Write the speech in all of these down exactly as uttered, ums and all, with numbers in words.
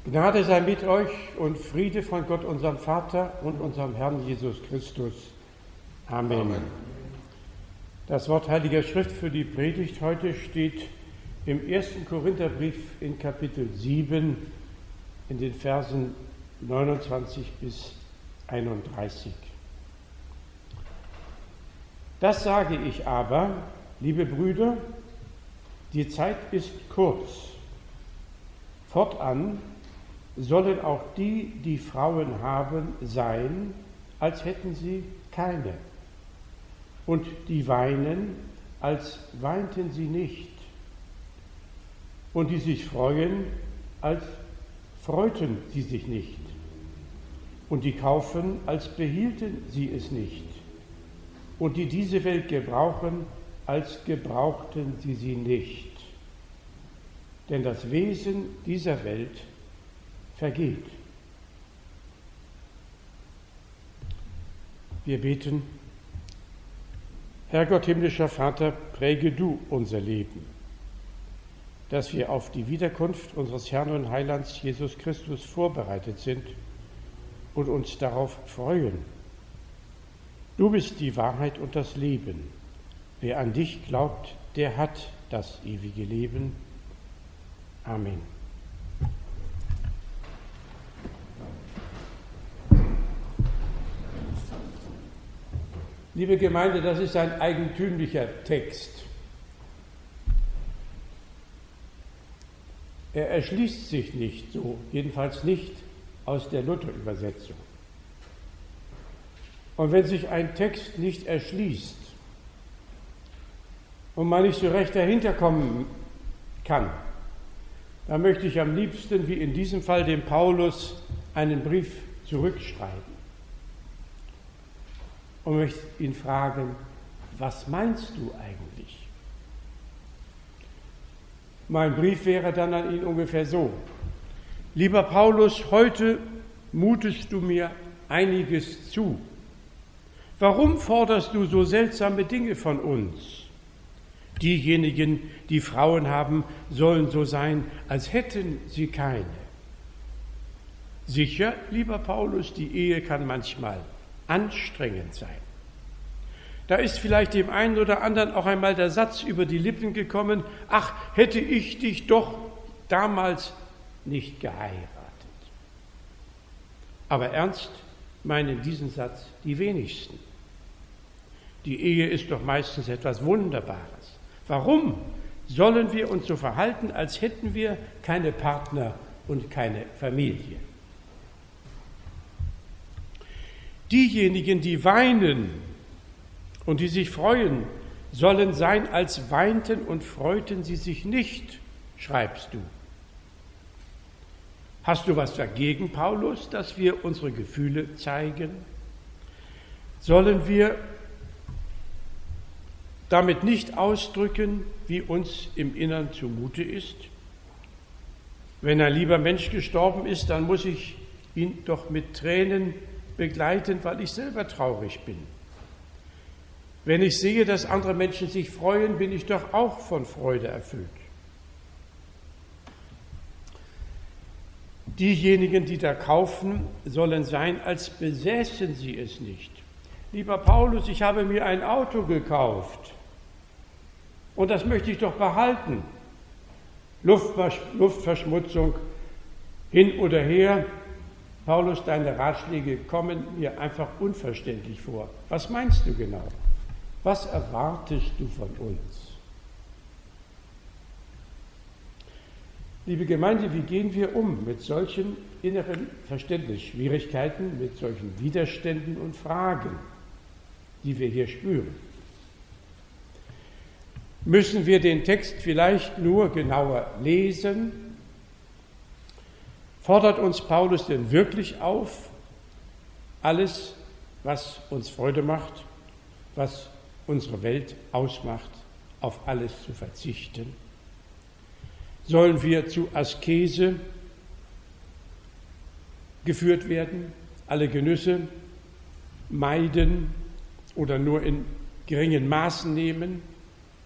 Gnade sei mit euch und Friede von Gott, unserem Vater und unserem Herrn Jesus Christus. Amen. Amen. Das Wort Heiliger Schrift für die Predigt heute steht im ersten Korintherbrief in Kapitel sieben in den Versen neunundzwanzig bis einunddreißig. Das sage ich aber, liebe Brüder, die Zeit ist kurz. Fortan sollen auch die, die Frauen haben, sein, als hätten sie keine. Und die weinen, als weinten sie nicht. Und die sich freuen, als freuten sie sich nicht. Und die kaufen, als behielten sie es nicht. Und die diese Welt gebrauchen, als gebrauchten sie sie nicht. Denn das Wesen dieser Welt vergeht. Wir beten. Herr Gott, himmlischer Vater, präge du unser Leben, dass wir auf die Wiederkunft unseres Herrn und Heilands Jesus Christus vorbereitet sind und uns darauf freuen. Du bist die Wahrheit und das Leben. Wer an dich glaubt, der hat das ewige Leben. Amen. Liebe Gemeinde, das ist ein eigentümlicher Text. Er erschließt sich nicht so, jedenfalls nicht aus der Luther-Übersetzung. Und wenn sich ein Text nicht erschließt und man nicht so recht dahinter kommen kann, dann möchte ich am liebsten, wie in diesem Fall, dem Paulus einen Brief zurückschreiben und möchte ihn fragen, was meinst du eigentlich? Mein Brief wäre dann an ihn ungefähr so: Lieber Paulus, heute mutest du mir einiges zu. Warum forderst du so seltsame Dinge von uns? Diejenigen, die Frauen haben, sollen so sein, als hätten sie keine. Sicher, lieber Paulus, die Ehe kann manchmal anstrengend sein. Da ist vielleicht dem einen oder anderen auch einmal der Satz über die Lippen gekommen: Ach, hätte ich dich doch damals nicht geheiratet. Aber ernst meinen diesen Satz die wenigsten. Die Ehe ist doch meistens etwas Wunderbares. Warum sollen wir uns so verhalten, als hätten wir keine Partner und keine Familie? Diejenigen, die weinen und die sich freuen, sollen sein, als weinten und freuten sie sich nicht, schreibst du. Hast du was dagegen, Paulus, dass wir unsere Gefühle zeigen? Sollen wir damit nicht ausdrücken, wie uns im Innern zumute ist? Wenn ein lieber Mensch gestorben ist, dann muss ich ihn doch mit Tränen begleiten, weil ich selber traurig bin. Wenn ich sehe, dass andere Menschen sich freuen, bin ich doch auch von Freude erfüllt. Diejenigen, die da kaufen, sollen sein, als besäßen sie es nicht. Lieber Paulus, ich habe mir ein Auto gekauft und das möchte ich doch behalten. Luftversch- Luftverschmutzung hin oder her. Paulus, deine Ratschläge kommen mir einfach unverständlich vor. Was meinst du genau? Was erwartest du von uns? Liebe Gemeinde, wie gehen wir um mit solchen inneren Verständnisschwierigkeiten, mit solchen Widerständen und Fragen, die wir hier spüren? Müssen wir den Text vielleicht nur genauer lesen? Fordert uns Paulus denn wirklich auf, alles, was uns Freude macht, was unsere Welt ausmacht, auf alles zu verzichten? Sollen wir zu Askese geführt werden, alle Genüsse meiden oder nur in geringen Maßen nehmen?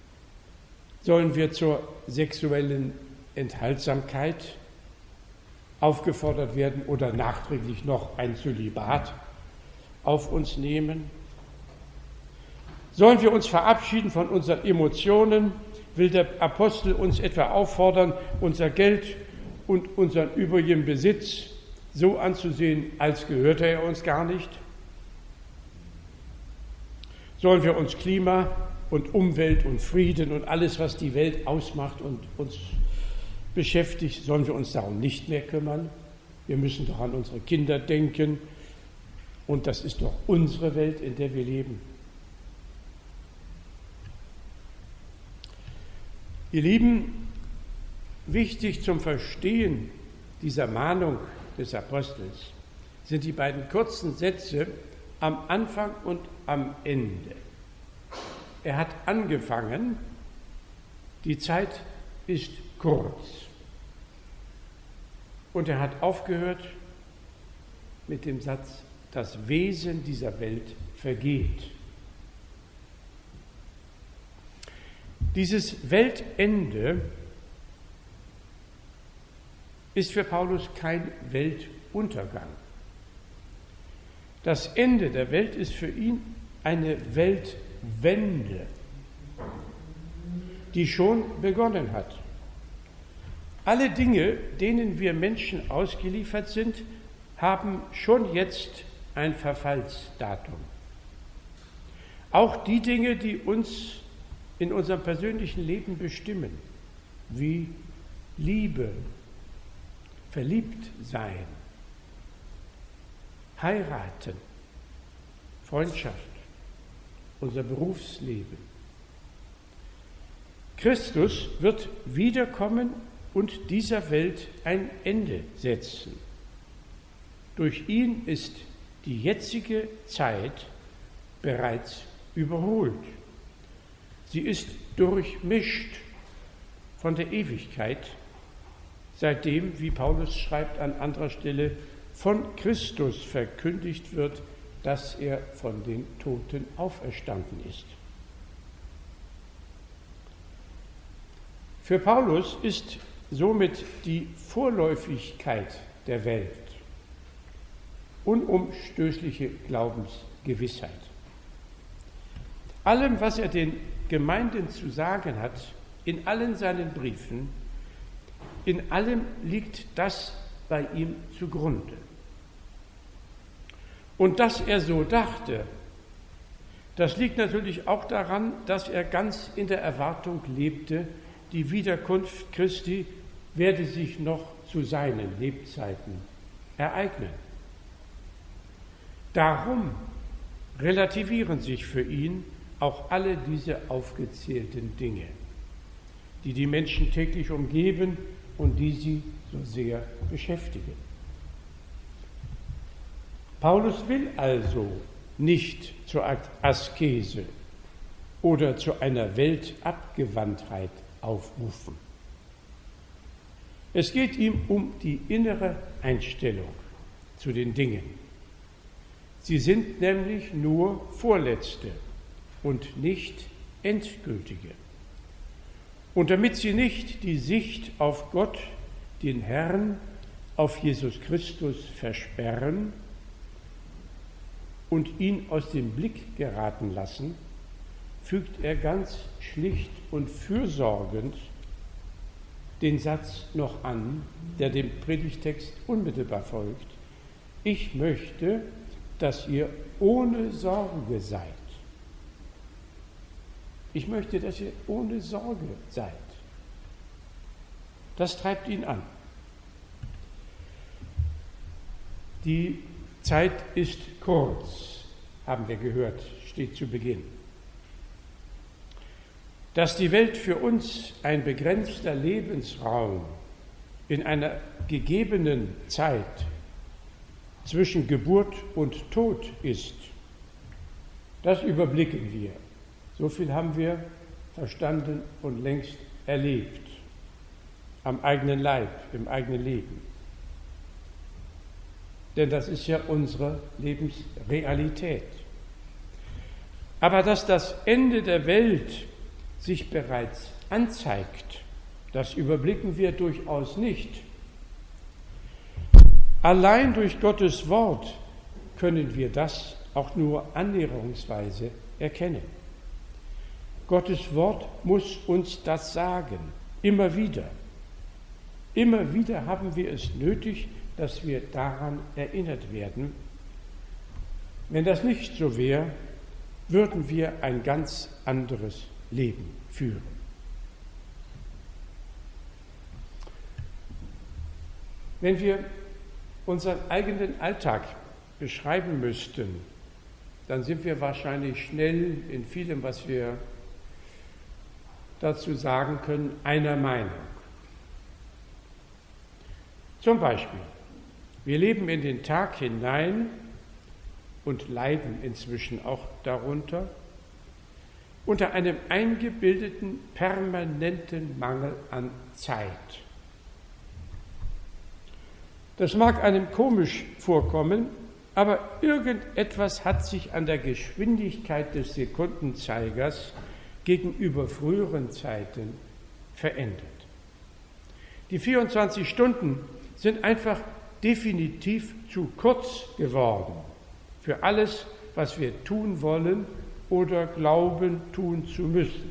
Sollen wir zur sexuellen Enthaltsamkeit aufgefordert werden oder nachträglich noch ein Zölibat auf uns nehmen? Sollen wir uns verabschieden von unseren Emotionen? Will der Apostel uns etwa auffordern, unser Geld und unseren übrigen Besitz so anzusehen, als gehörte er uns gar nicht? Sollen wir uns Klima und Umwelt und Frieden und alles, was die Welt ausmacht und uns beschäftigt, sollen wir uns darum nicht mehr kümmern? Wir müssen doch an unsere Kinder denken und das ist doch unsere Welt, in der wir leben. Ihr Lieben, wichtig zum Verstehen dieser Mahnung des Apostels sind die beiden kurzen Sätze am Anfang und am Ende. Er hat angefangen, die Zeit ist kurz. Und er hat aufgehört mit dem Satz, das Wesen dieser Welt vergeht. Dieses Weltende ist für Paulus kein Weltuntergang. Das Ende der Welt ist für ihn eine Weltwende, die schon begonnen hat. Alle Dinge, denen wir Menschen ausgeliefert sind, haben schon jetzt ein Verfallsdatum. Auch die Dinge, die uns in unserem persönlichen Leben bestimmen, wie Liebe, verliebt sein, heiraten, Freundschaft, unser Berufsleben. Christus wird wiederkommen und dieser Welt ein Ende setzen. Durch ihn ist die jetzige Zeit bereits überholt. Sie ist durchmischt von der Ewigkeit, seitdem, wie Paulus schreibt an anderer Stelle, von Christus verkündigt wird, dass er von den Toten auferstanden ist. Für Paulus ist somit die Vorläufigkeit der Welt unumstößliche Glaubensgewissheit. Allem, was er den Gemeinden zu sagen hat, in allen seinen Briefen, in allem liegt das bei ihm zugrunde. Und dass er so dachte, das liegt natürlich auch daran, dass er ganz in der Erwartung lebte, die Wiederkunft Christi werde sich noch zu seinen Lebzeiten ereignen. Darum relativieren sich für ihn auch alle diese aufgezählten Dinge, die die Menschen täglich umgeben und die sie so sehr beschäftigen. Paulus will also nicht zur Askese oder zu einer Weltabgewandtheit aufrufen. Es geht ihm um die innere Einstellung zu den Dingen. Sie sind nämlich nur vorletzte und nicht endgültige. Und damit sie nicht die Sicht auf Gott, den Herrn, auf Jesus Christus versperren und ihn aus dem Blick geraten lassen, fügt er ganz schlicht und fürsorgend den Satz noch an, der dem Predigtext unmittelbar folgt. Ich möchte, dass ihr ohne Sorge seid. Ich möchte, dass ihr ohne Sorge seid. Das treibt ihn an. Die Zeit ist kurz, haben wir gehört, steht zu Beginn. Dass die Welt für uns ein begrenzter Lebensraum in einer gegebenen Zeit zwischen Geburt und Tod ist, das überblicken wir. So viel haben wir verstanden und längst erlebt, am eigenen Leib, im eigenen Leben. Denn das ist ja unsere Lebensrealität. Aber dass das Ende der Welt sich bereits anzeigt, das überblicken wir durchaus nicht. Allein durch Gottes Wort können wir das auch nur annäherungsweise erkennen. Gottes Wort muss uns das sagen, immer wieder. Immer wieder haben wir es nötig, dass wir daran erinnert werden. Wenn das nicht so wäre, würden wir ein ganz anderes Leben führen. Wenn wir unseren eigenen Alltag beschreiben müssten, dann sind wir wahrscheinlich schnell in vielem, was wir dazu sagen können, einer Meinung. Zum Beispiel, wir leben in den Tag hinein und leiden inzwischen auch darunter, unter einem eingebildeten, permanenten Mangel an Zeit. Das mag einem komisch vorkommen, aber irgendetwas hat sich an der Geschwindigkeit des Sekundenzeigers gegenüber früheren Zeiten verändert. Die vierundzwanzig Stunden sind einfach definitiv zu kurz geworden für alles, was wir tun wollen oder glauben tun zu müssen.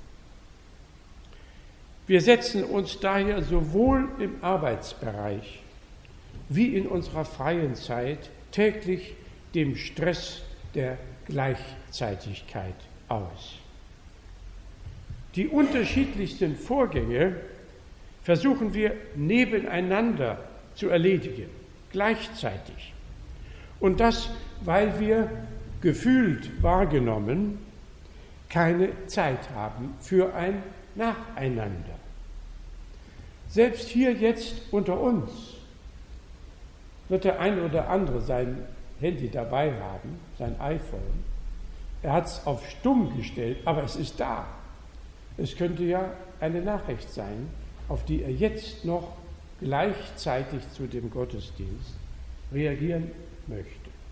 Wir setzen uns daher sowohl im Arbeitsbereich wie in unserer freien Zeit täglich dem Stress der Gleichzeitigkeit aus. Die unterschiedlichsten Vorgänge versuchen wir nebeneinander zu erledigen, gleichzeitig. Und das, weil wir gefühlt wahrgenommen keine Zeit haben für ein Nacheinander. Selbst hier jetzt unter uns wird der ein oder andere sein Handy dabei haben, sein iPhone. Er hat es auf stumm gestellt, aber es ist da. Es könnte ja eine Nachricht sein, auf die er jetzt noch gleichzeitig zu dem Gottesdienst reagieren möchte.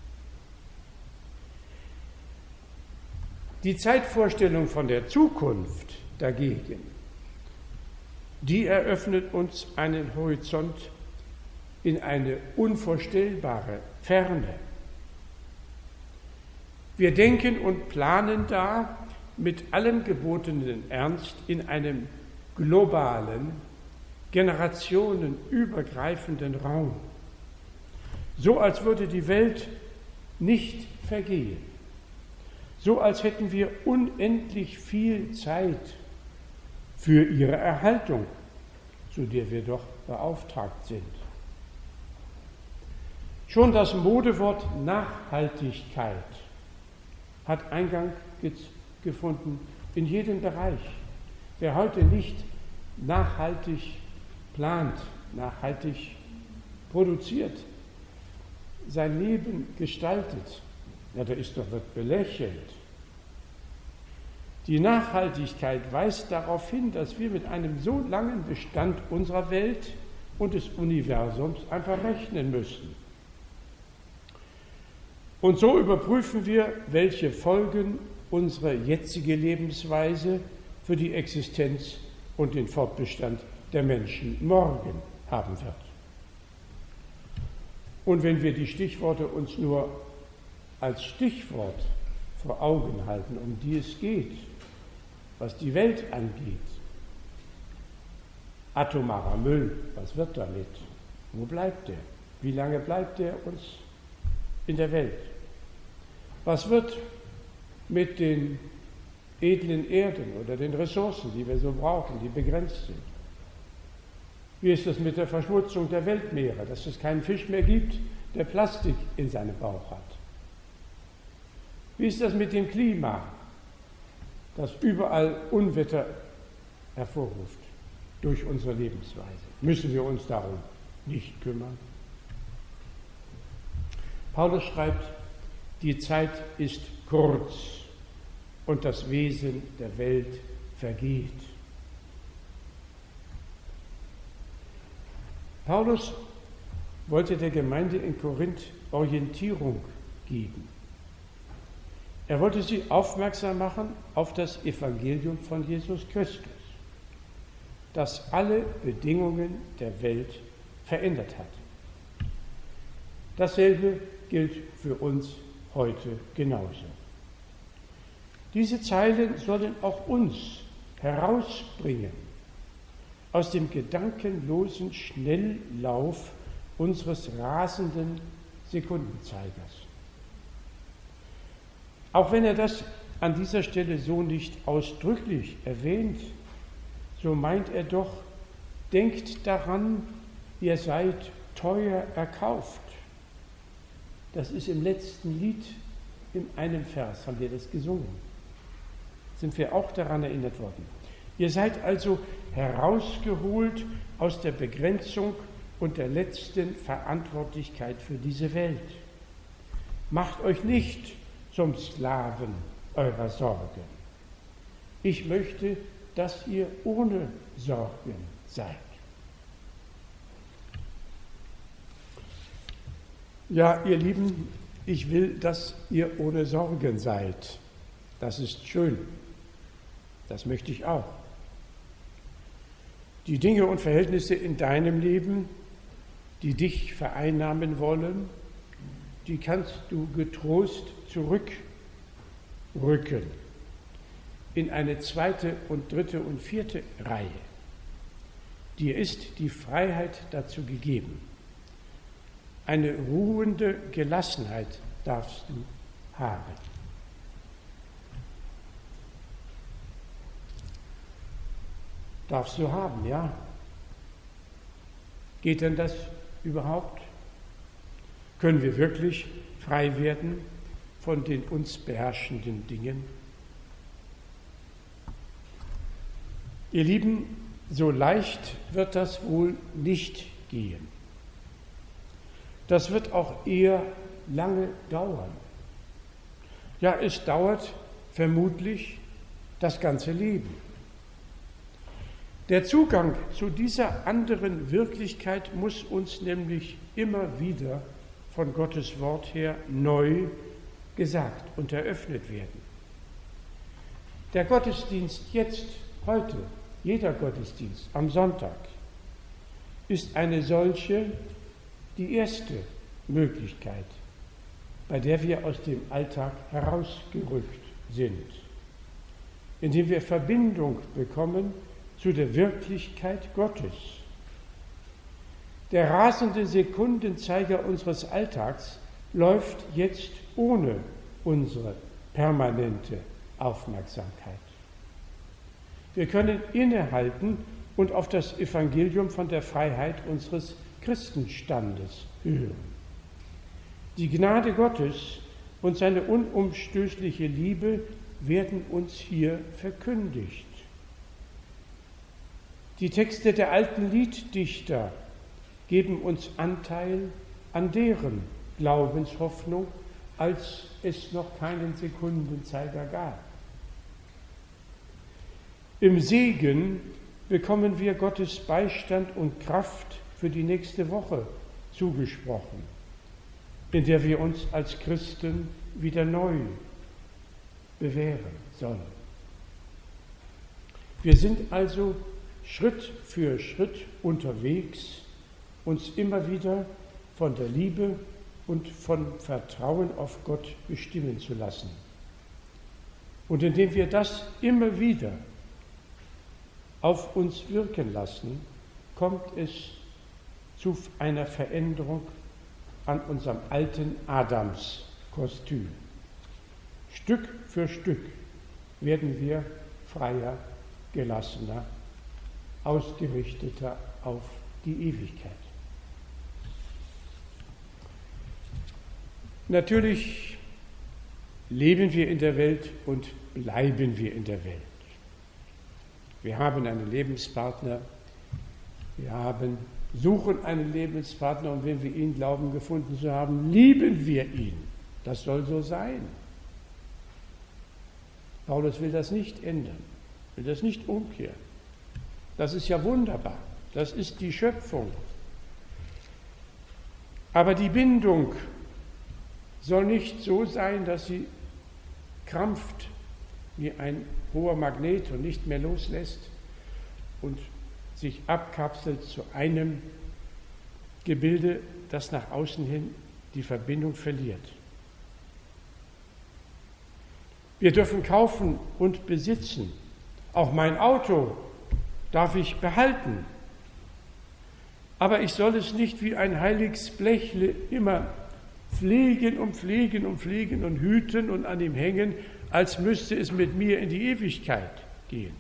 Die Zeitvorstellung von der Zukunft dagegen, die eröffnet uns einen Horizont in eine unvorstellbare Ferne. Wir denken und planen da mit allem gebotenen Ernst in einem globalen, generationenübergreifenden Raum. So als würde die Welt nicht vergehen. So als hätten wir unendlich viel Zeit für ihre Erhaltung, zu der wir doch beauftragt sind. Schon das Modewort Nachhaltigkeit hat Eingang gefunden in jedem Bereich. Wer heute nicht nachhaltig plant, nachhaltig produziert, sein Leben gestaltet, ja, der ist doch wird belächelt. Die Nachhaltigkeit weist darauf hin, dass wir mit einem so langen Bestand unserer Welt und des Universums einfach rechnen müssen. Und so überprüfen wir, welche Folgen unsere jetzige Lebensweise für die Existenz und den Fortbestand der Menschen morgen haben wird. Und wenn wir die Stichworte uns nur als Stichwort vor Augen halten, um die es geht, was die Welt angeht, atomarer Müll, was wird damit? Wo bleibt der? Wie lange bleibt der uns in der Welt? Was wird mit den edlen Erden oder den Ressourcen, die wir so brauchen, die begrenzt sind? Wie ist das mit der Verschmutzung der Weltmeere, dass es keinen Fisch mehr gibt, der Plastik in seinem Bauch hat? Wie ist das mit dem Klima, das überall Unwetter hervorruft durch unsere Lebensweise? Müssen wir uns darum nicht kümmern? Paulus schreibt, die Zeit ist kurz und das Wesen der Welt vergeht. Paulus wollte der Gemeinde in Korinth Orientierung geben. Er wollte sie aufmerksam machen auf das Evangelium von Jesus Christus, das alle Bedingungen der Welt verändert hat. Dasselbe gilt für uns heute genauso. Diese Zeilen sollen auch uns herausbringen aus dem gedankenlosen Schnelllauf unseres rasenden Sekundenzeigers. Auch wenn er das an dieser Stelle so nicht ausdrücklich erwähnt, so meint er doch, denkt daran, ihr seid teuer erkauft. Das ist im letzten Lied, in einem Vers haben wir das gesungen. Sind wir auch daran erinnert worden. Ihr seid also herausgeholt aus der Begrenzung und der letzten Verantwortlichkeit für diese Welt. Macht euch nicht zum Sklaven eurer Sorgen. Ich möchte, dass ihr ohne Sorgen seid. Ja, ihr Lieben, ich will, dass ihr ohne Sorgen seid. Das ist schön. Das möchte ich auch. Die Dinge und Verhältnisse in deinem Leben, die dich vereinnahmen wollen, die kannst du getrost zurückrücken in eine zweite und dritte und vierte Reihe. Dir ist die Freiheit dazu gegeben. Eine ruhende Gelassenheit darfst du haben. Darfst du haben, ja? Geht denn das überhaupt? Können wir wirklich frei werden von den uns beherrschenden Dingen? Ihr Lieben, so leicht wird das wohl nicht gehen. Das wird auch eher lange dauern. Ja, es dauert vermutlich das ganze Leben. Der Zugang zu dieser anderen Wirklichkeit muss uns nämlich immer wieder von Gottes Wort her neu gesagt und eröffnet werden. Der Gottesdienst jetzt, heute, jeder Gottesdienst am Sonntag, ist eine solche, die erste Möglichkeit, bei der wir aus dem Alltag herausgerückt sind, indem wir Verbindung bekommen zu der Wirklichkeit Gottes. Der rasende Sekundenzeiger unseres Alltags läuft jetzt ohne unsere permanente Aufmerksamkeit. Wir können innehalten und auf das Evangelium von der Freiheit unseres Christenstandes hören. Die Gnade Gottes und seine unumstößliche Liebe werden uns hier verkündigt. Die Texte der alten Lieddichter geben uns Anteil an deren Glaubenshoffnung, als es noch keinen Sekundenzeiger gab. Im Segen bekommen wir Gottes Beistand und Kraft für die nächste Woche zugesprochen, in der wir uns als Christen wieder neu bewähren sollen. Wir sind also Schritt für Schritt unterwegs, uns immer wieder von der Liebe und von Vertrauen auf Gott bestimmen zu lassen. Und indem wir das immer wieder auf uns wirken lassen, kommt es zu einer Veränderung an unserem alten Adamskostüm. Stück für Stück werden wir freier, gelassener, ausgerichteter auf die Ewigkeit. Natürlich leben wir in der Welt und bleiben wir in der Welt. Wir haben einen Lebenspartner, wir haben, suchen einen Lebenspartner und wenn wir ihn glauben gefunden zu haben, lieben wir ihn. Das soll so sein. Paulus will das nicht ändern, will das nicht umkehren. Das ist ja wunderbar, das ist die Schöpfung. Aber die Bindung soll nicht so sein, dass sie krampft wie ein hoher Magnet und nicht mehr loslässt und sich abkapselt zu einem Gebilde, das nach außen hin die Verbindung verliert. Wir dürfen kaufen und besitzen. Auch mein Auto darf ich behalten. Aber ich soll es nicht wie ein heiliges Blechle immer pflegen und pflegen und pflegen und hüten und an ihm hängen, als müsste es mit mir in die Ewigkeit gehen.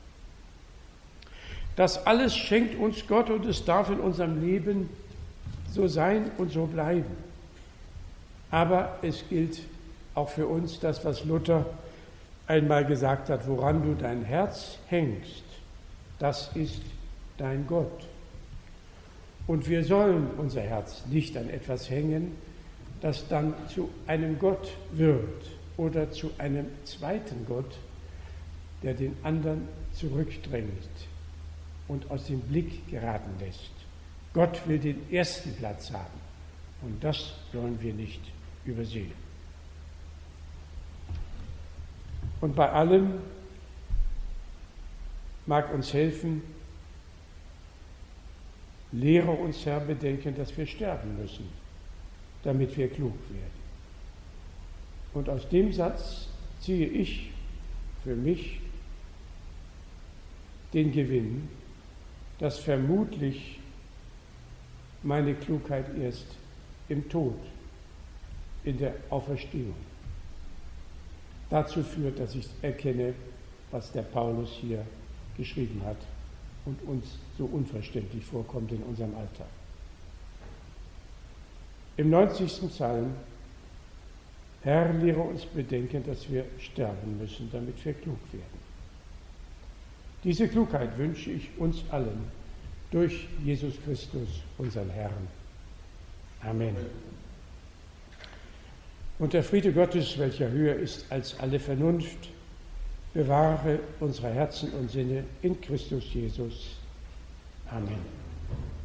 Das alles schenkt uns Gott und es darf in unserem Leben so sein und so bleiben. Aber es gilt auch für uns das, was Luther einmal gesagt hat: Woran du dein Herz hängst, das ist dein Gott. Und wir sollen unser Herz nicht an etwas hängen, das dann zu einem Gott wird oder zu einem zweiten Gott, der den anderen zurückdrängt und aus dem Blick geraten lässt. Gott will den ersten Platz haben und das sollen wir nicht übersehen. Und bei allem mag uns helfen, lehre uns, Herr, bedenken, dass wir sterben müssen, damit wir klug werden. Und aus dem Satz ziehe ich für mich den Gewinn, dass vermutlich meine Klugheit erst im Tod, in der Auferstehung, dazu führt, dass ich erkenne, was der Paulus hier geschrieben hat und uns so unverständlich vorkommt in unserem Alltag. Im neunzigsten Psalm: Herr, lehre uns bedenken, dass wir sterben müssen, damit wir klug werden. Diese Klugheit wünsche ich uns allen durch Jesus Christus, unseren Herrn. Amen. Und der Friede Gottes, welcher höher ist als alle Vernunft, bewahre unsere Herzen und Sinne in Christus Jesus. Amen.